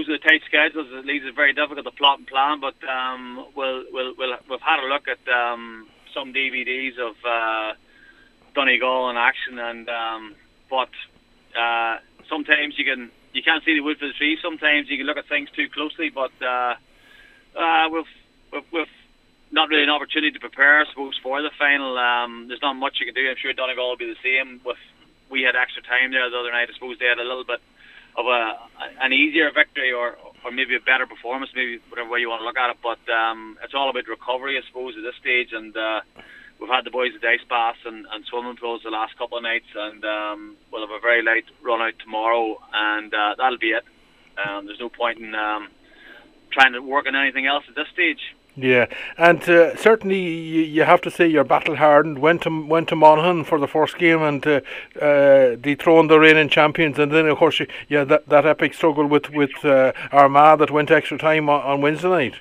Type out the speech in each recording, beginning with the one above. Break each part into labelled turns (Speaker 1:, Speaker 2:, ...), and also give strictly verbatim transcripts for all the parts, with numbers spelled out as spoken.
Speaker 1: suppose with the tight schedules, it leaves it very difficult to plot and plan. But um, we'll, we'll, we'll, we've had a look at um, some D V Ds of uh, Donegal in action, and um, but uh, sometimes you can you can't see the wood for the trees. Sometimes you can look at things too closely, but uh, uh, we've, we've we've not really an opportunity to prepare, I suppose, for the final. Um, there's not much you can do. I'm sure Donegal will be the same. With we had extra time there the other night. I suppose they had a little bit of a an easier victory, or or maybe a better performance, maybe whatever way you want to look at it. But um, it's all about recovery, I suppose, at this stage. And uh, we've had the boys at ice baths and, and swimming pools the last couple of nights, and um, we'll have a very light run out tomorrow, and uh, that'll be it. Um, there's no point in um, trying to work on anything else at this stage.
Speaker 2: Yeah, and uh, certainly you, you have to say you're battle hardened. Went to went to Monaghan for the first game and uh, uh, dethroned the reigning champions, and then of course you, yeah that that epic struggle with with uh, Armagh that went extra time on, on Wednesday night.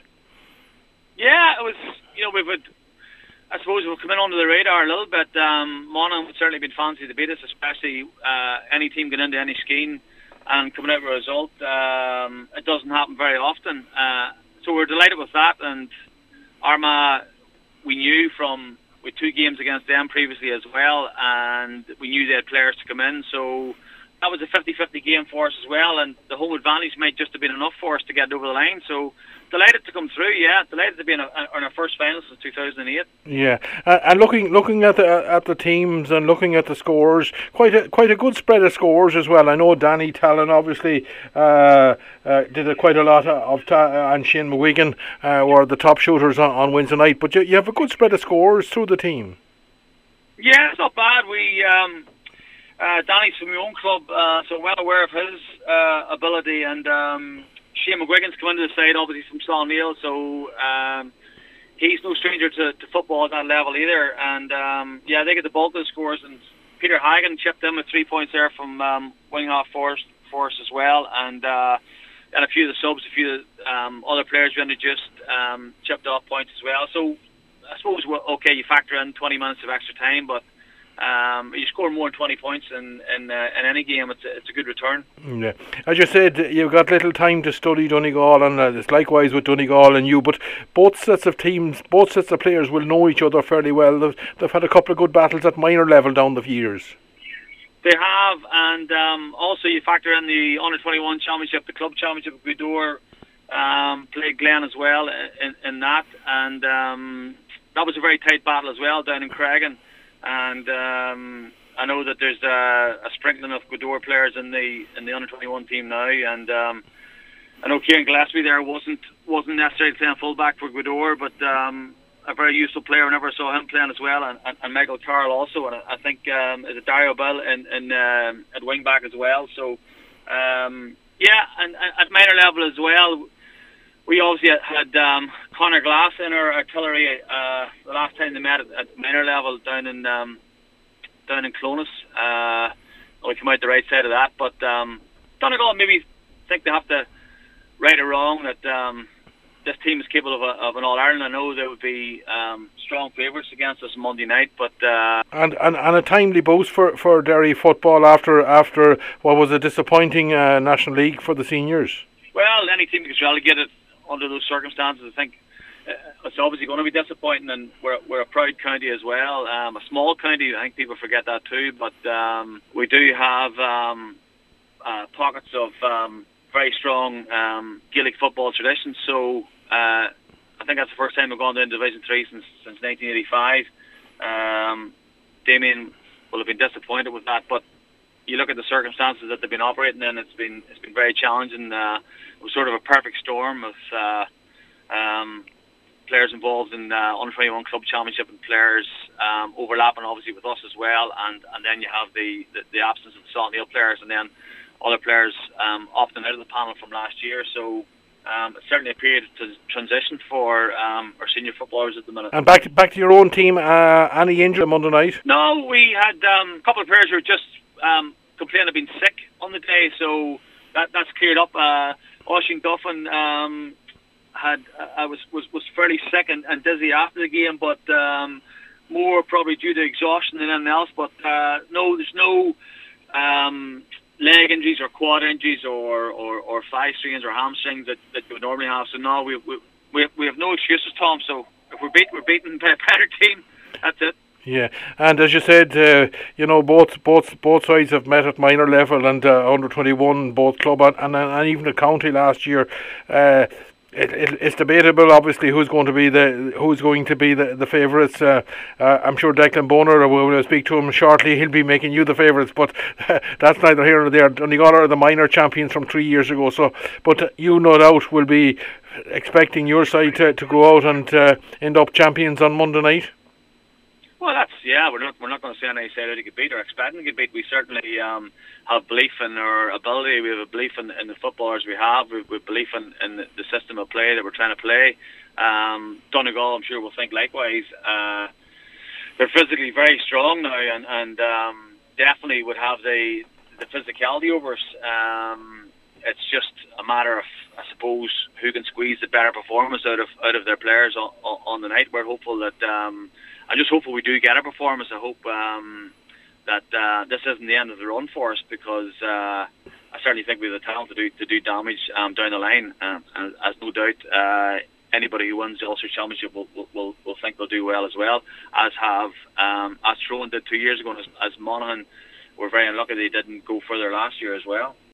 Speaker 1: Yeah, it was. You know, we've had, I suppose we've come in under the radar a little bit. Um, Monaghan would certainly been fancy to beat us, especially uh, any team getting into any scheme and coming out with a result. Um, it doesn't happen very often. Uh, So we're delighted with that, and Armagh, we knew from with two games against them previously as well, and we knew they had players to come in, so that was a fifty-fifty game for us as well, and the home advantage might just have been enough for us to get over the line. So delighted to come through, yeah, delighted to be in, a, in our first final since two thousand eight.
Speaker 2: Yeah, uh, and looking looking at the at the teams and looking at the scores, quite a quite a good spread of scores as well. I know Danny Talon obviously uh, uh, did a, quite a lot of ta- and Shane McGuigan uh, were the top shooters on, on Wednesday night, but you, you have a good spread of scores through the team.
Speaker 1: Yeah, it's not bad. We um, uh, Danny's from my own club, uh, so well aware of his uh, ability, and um, Shane McGuigan's come into the side, obviously from Slanneil, so um, he's no stranger to, to football at that level either. And um, yeah, they get the bulk of the scores, and Peter Hagen chipped in with three points there from um, wing half force, force as well, and uh, and a few of the subs, a few of the um, other players we introduced um, chipped off points as well. So I suppose, well, okay, you factor in twenty minutes of extra time, but Um, you score more than twenty points in in, uh, in any game. It's a, it's a good return.
Speaker 2: Yeah, as you said, you've got little time to study Donegal, and uh, it's likewise with Donegal and you. But both sets of teams, both sets of players will know each other fairly well. They've, they've had a couple of good battles at minor level down the years.
Speaker 1: They have, and um, also you factor in the under twenty-one championship, the club championship of Gweedore, um, played Glen as well in, in that, and um, that was a very tight battle as well down in Creggan. And um, I know that there's a, a sprinkling of Gweedore players in the in the under twenty-one team now, and um, I know Kieran Gillespie there wasn't wasn't necessarily playing fullback for Gweedore, but um, a very useful player. I never saw him playing as well, and, and, and Michael Carroll also, and I think um, is it Dario Bill in, in um, at wing back as well. So um, yeah, and, and at minor level as well. We obviously had um, Conor Glass in our artillery uh, the last time they met at, at minor level down in um, down in Clones. Uh, we came out the right side of that, but um, Donegal maybe think they have to right or wrong that um, this team is capable of, a, of an All Ireland. I know there would be um, strong favourites against us Monday night, but uh,
Speaker 2: and, and and a timely boost for, for Derry football after after what was a disappointing uh, National League for the seniors.
Speaker 1: Well, any team gets relegated under those circumstances, I think uh, it's obviously going to be disappointing, and we're we're a proud county as well, um, a small county. I think people forget that too, but um, we do have um, uh, pockets of um, very strong um, Gaelic football tradition. So uh, I think that's the first time we've gone down to Division Three since since nineteen eighty-five. Um, Damien will have been disappointed with that, but you look at the circumstances that they've been operating in, it's been it's been very challenging. Uh, it was sort of a perfect storm of uh, um, players involved in uh, under twenty-one club championship and players um, overlapping obviously with us as well, and, and then you have the, the, the absence of the Slanneil players, and then other players um, opting out of the panel from last year. So um, it's certainly a period of transition for um, our senior footballers at the minute.
Speaker 2: And back to, back to your own team, uh, any injury Monday night?
Speaker 1: No, we had um, a couple of players who were just um, complaining of being sick on the day, so that that's cleared up. Uh, Oisin Duffin um, had uh, was, was was fairly sick and, and dizzy after the game, but um, more probably due to exhaustion than anything else. But uh, no, there's no um, leg injuries or quad injuries or, or, or thigh strains or hamstrings that, that you would normally have. So no, we we we we have no excuses, Tom. So if we're beat, we're beaten by a better team. That's it.
Speaker 2: Yeah, and as you said, uh, you know, both both both sides have met at minor level and uh, under twenty-one, both club and, and and even the county last year. Uh, It, it, it's debatable, obviously, who's going to be the who's going to be the the favourites. Uh, uh, I'm sure Declan Bonner, when I speak to him shortly, he'll be making you the favourites. But uh, that's neither here nor there. Donegal are the minor champions from three years ago. So, but uh, you no doubt will be expecting your side to, to go out and uh, end up champions on Monday night.
Speaker 1: Well, that's yeah. We're not we're not going to say any side to get beat or expecting to get beat. We certainly um, have belief in our ability. We have a belief in, in the footballers we have. We have belief in, in the system of play that we're trying to play. Um, Donegal, I'm sure, will think likewise. Uh, they're physically very strong now, and, and um, definitely would have the the physicality over us. Um, it's just a matter of, I suppose, who can squeeze the better performance out of out of their players on, on the night. We're hopeful that. Um, I'm just hopeful we do get a performance. I hope um, that uh, this isn't the end of the run for us, because uh, I certainly think we have the talent to do to do damage um, down the line. Uh, and as no doubt, uh, anybody who wins the Ulster Championship will, will, will, will think they'll do well as well, as have um, as Tyrone did two years ago, and as, as Monaghan were very unlucky they didn't go further last year as well.